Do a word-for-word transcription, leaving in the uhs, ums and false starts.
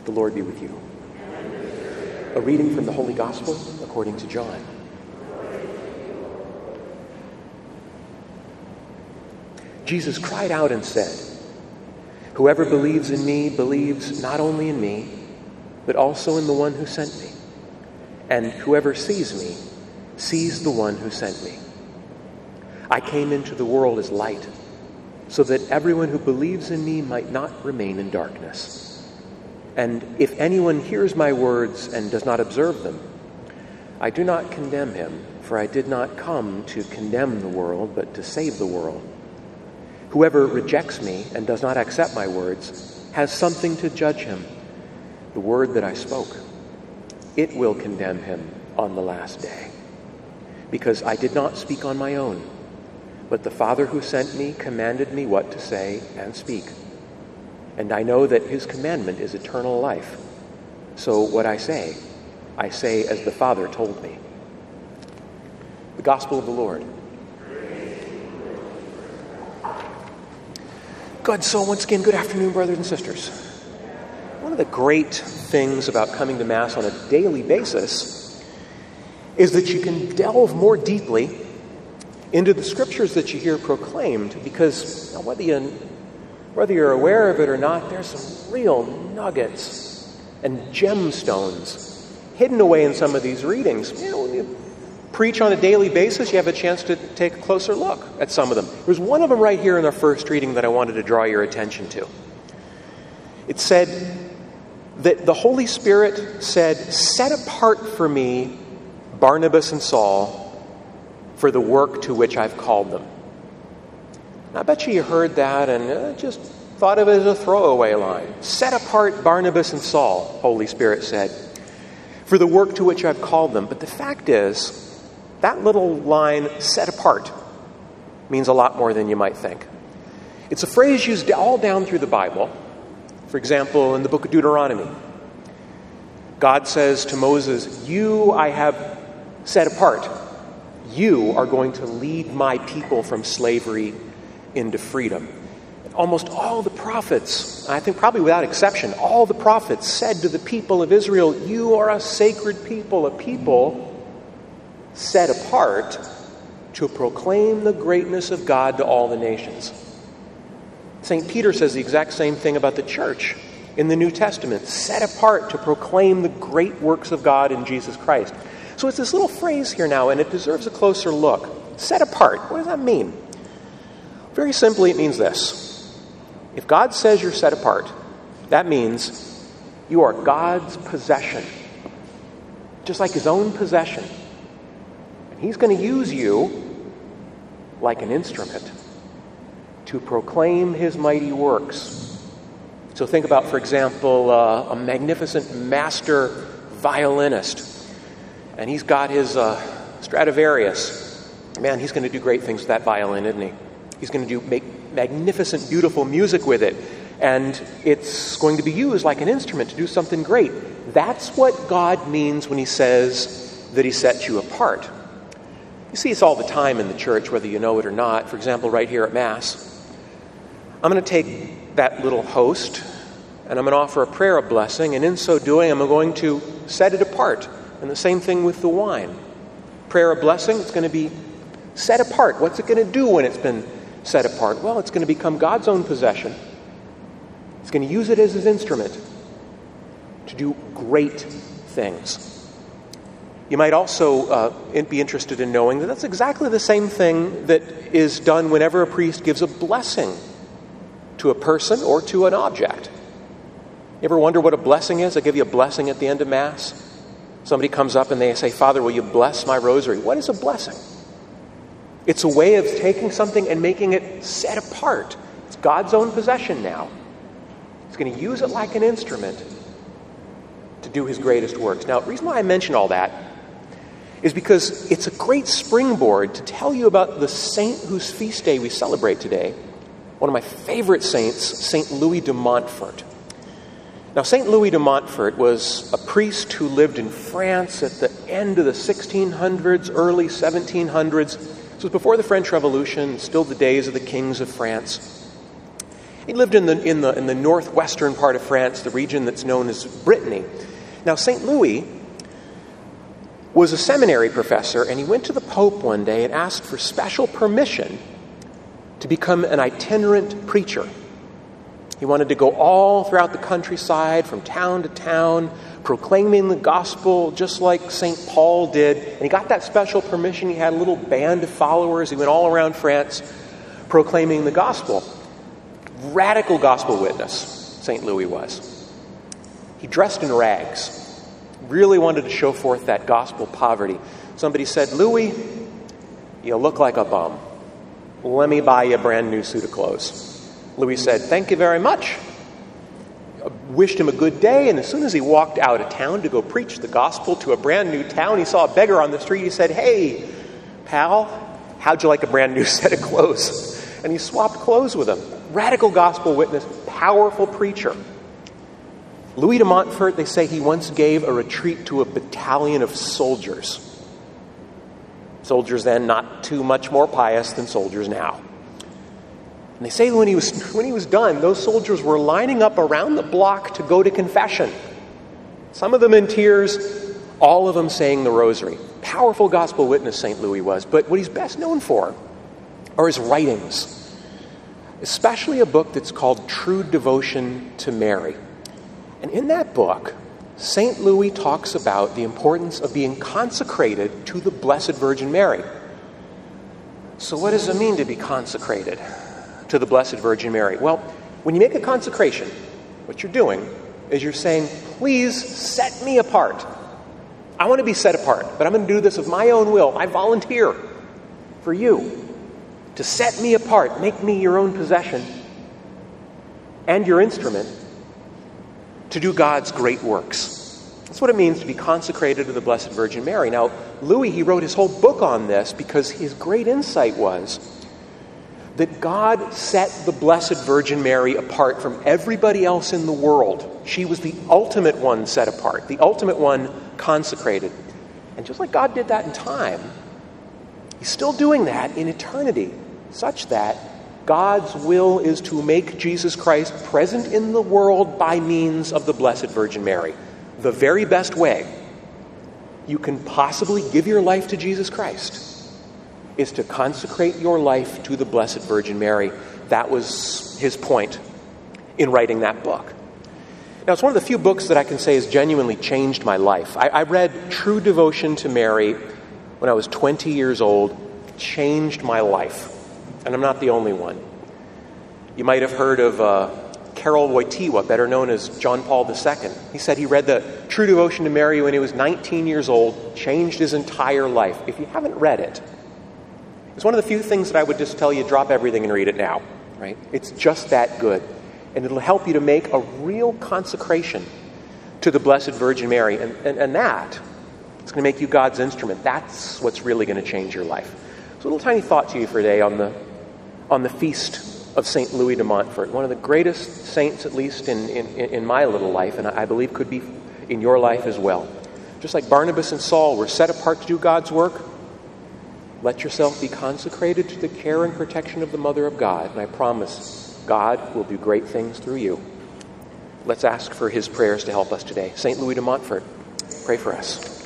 The Lord be with you. A reading from the Holy Gospel according to John. Jesus cried out and said, "Whoever believes in me believes not only in me, but also in the one who sent me. And whoever sees me sees the one who sent me. I came into the world as light, so that everyone who believes in me might not remain in darkness. And if anyone hears my words and does not observe them, I do not condemn him, for I did not come to condemn the world, but to save the world. Whoever rejects me and does not accept my words has something to judge him. The word that I spoke, it will condemn him on the last day. Because I did not speak on my own, but the Father who sent me commanded me what to say and speak. And I know that his commandment is eternal life. So what I say, I say as the Father told me." The Gospel of the Lord. Good. So once again, good afternoon, brothers and sisters. One of the great things about coming to Mass on a daily basis is that you can delve more deeply into the scriptures that you hear proclaimed, because whether you Whether you're aware of it or not, there's some real nuggets and gemstones hidden away in some of these readings. You know, when you preach on a daily basis, you have a chance to take a closer look at some of them. There's one of them right here in our first reading that I wanted to draw your attention to. It said that the Holy Spirit said, "Set apart for me Barnabas and Saul for the work to which I've called them." I bet you you heard that and uh, just thought of it as a throwaway line. "Set apart Barnabas and Saul," Holy Spirit said, "for the work to which I've called them." But the fact is, that little line, "set apart," means a lot more than you might think. It's a phrase used all down through the Bible. For example, in the book of Deuteronomy, God says to Moses, "You I have set apart. You are going to lead my people from slavery into freedom." Almost all the prophets, I think probably without exception, all the prophets said to the people of Israel, "You are a sacred people, a people set apart to proclaim the greatness of God to all the nations." Saint Peter says the exact same thing about the church in the New Testament, set apart to proclaim the great works of God in Jesus Christ. So it's this little phrase here now, and it deserves a closer look. Set apart, what does that mean? Very simply, it means this. If God says you're set apart, that means you are God's possession, just like his own possession. And he's going to use you like an instrument to proclaim his mighty works. So think about, for example, uh, a magnificent master violinist. And he's got his uh, Stradivarius. Man, he's going to do great things with that violin, isn't he? He's going to do make magnificent, beautiful music with it. And it's going to be used like an instrument to do something great. That's what God means when he says that he sets you apart. You see this all the time in the church, whether you know it or not. For example, right here at Mass, I'm going to take that little host and I'm going to offer a prayer of blessing. And in so doing, I'm going to set it apart. And the same thing with the wine. Prayer of blessing, it's going to be set apart. What's it going to do when it's been set apart? Well, it's going to become God's own possession. He's going to use it as his instrument to do great things. You might also uh, be interested in knowing that that's exactly the same thing that is done whenever a priest gives a blessing to a person or to an object. You ever wonder what a blessing is? I give you a blessing at the end of Mass. Somebody comes up and they say, "Father, will you bless my rosary?" What is a blessing? It's a way of taking something and making it set apart. It's God's own possession now. He's going to use it like an instrument to do his greatest works. Now, the reason why I mention all that is because it's a great springboard to tell you about the saint whose feast day we celebrate today. One of my favorite saints, Saint Louis de Montfort. Now, Saint Louis de Montfort was a priest who lived in France at the end of the sixteen hundreds, early seventeen hundreds. This was before the French Revolution, still the days of the kings of France. He lived in the, in the, in the northwestern part of France, the region that's known as Brittany. Now, Saint Louis was a seminary professor, and he went to the Pope one day and asked for special permission to become an itinerant preacher. He wanted to go all throughout the countryside, from town to town, proclaiming the gospel just like Saint Paul did. And he got that special permission. He had a little band of followers. He went all around France proclaiming the gospel. Radical gospel witness, Saint Louis was. He dressed in rags. Really wanted to show forth that gospel poverty. Somebody said, "Louis, you look like a bum. Let me buy you a brand new suit of clothes." Louis said, "Thank you very much." Wished him a good day, and as soon as he walked out of town to go preach the gospel to a brand new town, he saw a beggar on the street. He said, "Hey, pal, how'd you like a brand new set of clothes?" And he swapped clothes with him. Radical gospel witness, powerful preacher. Louis de Montfort, they say he once gave a retreat to a battalion of soldiers. Soldiers then not too much more pious than soldiers now. And they say when he was when he was done, those soldiers were lining up around the block to go to confession. Some of them in tears, all of them saying the rosary. Powerful gospel witness Saint Louis was. But what he's best known for are his writings, especially a book that's called True Devotion to Mary. And in that book, Saint Louis talks about the importance of being consecrated to the Blessed Virgin Mary. So what does it mean to be consecrated to the Blessed Virgin Mary? Well, when you make a consecration, what you're doing is you're saying, "Please set me apart. I want to be set apart, but I'm going to do this of my own will. I volunteer for you to set me apart. Make me your own possession and your instrument to do God's great works." That's what it means to be consecrated to the Blessed Virgin Mary. Now, Louis, he wrote his whole book on this because his great insight was that God set the Blessed Virgin Mary apart from everybody else in the world. She was the ultimate one set apart, the ultimate one consecrated. And just like God did that in time, he's still doing that in eternity, such that God's will is to make Jesus Christ present in the world by means of the Blessed Virgin Mary. The very best way you can possibly give your life to Jesus Christ is to consecrate your life to the Blessed Virgin Mary. That was his point in writing that book. Now, it's one of the few books that I can say has genuinely changed my life. I, I read True Devotion to Mary when I was twenty years old. It changed my life. And I'm not the only one. You might have heard of uh, Karol Wojtyła, better known as John Paul the Second. He said he read the True Devotion to Mary when he was nineteen years old, changed his entire life. If you haven't read it, it's one of the few things that I would just tell you, drop everything and read it now. Right? It's just that good. And it'll help you to make a real consecration to the Blessed Virgin Mary. And, and, and that, it's going to make you God's instrument. That's what's really going to change your life. So a little tiny thought to you for today on the on the feast of Saint Louis de Montfort, one of the greatest saints, at least in, in, in my little life, and I believe could be in your life as well. Just like Barnabas and Saul were set apart to do God's work, let yourself be consecrated to the care and protection of the Mother of God, and I promise God will do great things through you. Let's ask for his prayers to help us today. Saint Louis de Montfort, pray for us.